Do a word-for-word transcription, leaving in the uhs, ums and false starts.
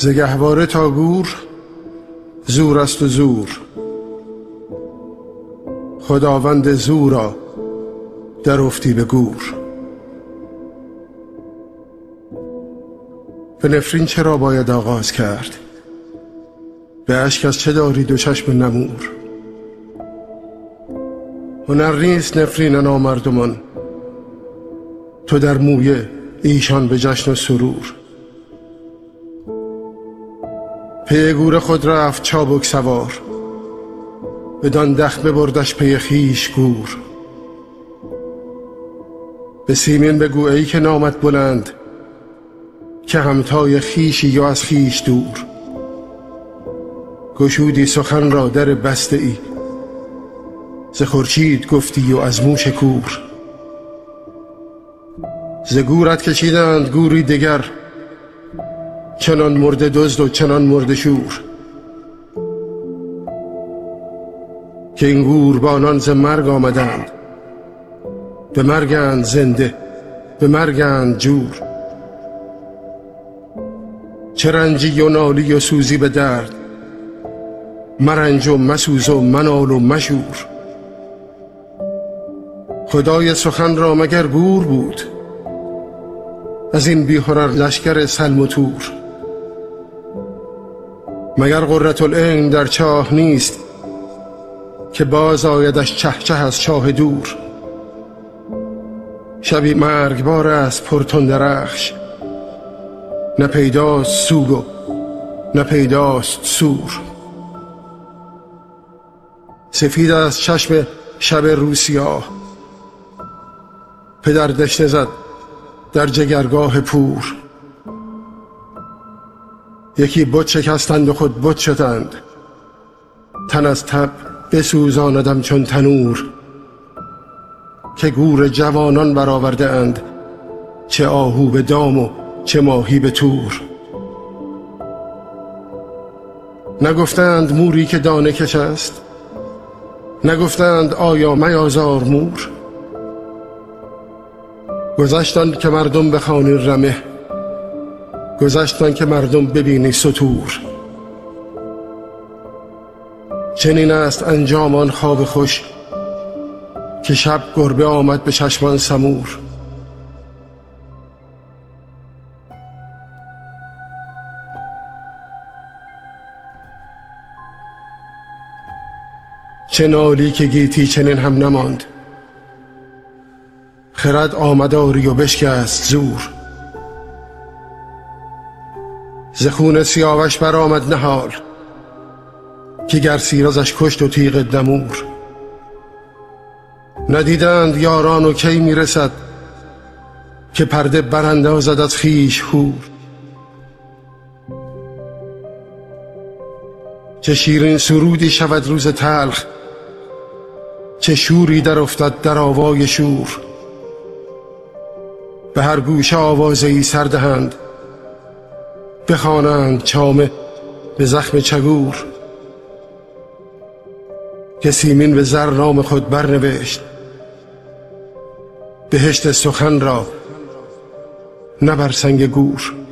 ز گهواره تا گور زور است و زور، خداوند زورا در افتی به گور. به نفرین چرا باید آغاز کرد؟ به اشک از چه داری دو چشم نمور؟ هنر نیست نفرین نامردمان، تو در مویه ایشان به جشن و سرور. پی گور خود رفت چابک سوار، بدان دخمه بردش پی خویش گور. به سیمین بگو ای که نامت بلند، که همتای خویشی یا از خویش دور. گشودی سخن را در بسته ای، ز خورشید گفتی و از موش کور. ز گورت کشیدند گوری دگر، چنان مرده دزد و چنان مرده شور. که این گوربانان ز مرگ آمدند، به مرگند زنده به مرگند جور. چه رنجی و نالی و سوزی به درد، مرنج و مسوز و منال و مشور. خدای سخن را مگر گور بود، از این بی هنر لشکر سلم و تور. مگر قرة العین در چاه نیست، که باز آیدش چه چه از چاه دور. شبی مرگبار است پر تند رخش، نه پیداست سوگ و نه پیداست سور. سفید از چشم شب روسیاه، پدر دشنه زد در جگرگاه پور. یکی بت شکستند و خود بت شدند، تن از تب بسوزاندم چون تنور. که گور جوانان برآورده اند، چه آهو به دام و چه ماهی به تور. نگفتند موری که دانه کش است، نگفتند آیا میازار مور. گذشتند که مردم بخوانی رمه، گذشتند که مردم ببینی ستور. چنین است انجام آن خواب خوش، که شب گربه آمد به چشمان سمور. چه نالی که گیتی چنین هم نماند، خرد آمداری و بشکست زور. ز خون سیاوش برآمد نهال، که گر سیرازش کشت و تیغ دمور. ندیدند یاران و کی میرسد، که پرده براندازد از خویش هور. چه شیرین سرودی شود روز تلخ، چه شوری در افتد در آوای شور. به هر گوشه آوازه‌ای سر دهند، بخوانند چامه به زخم چگور. که سیمین به زر نام خود برنوشت، بهشت سخن را نه بر سنگ گور.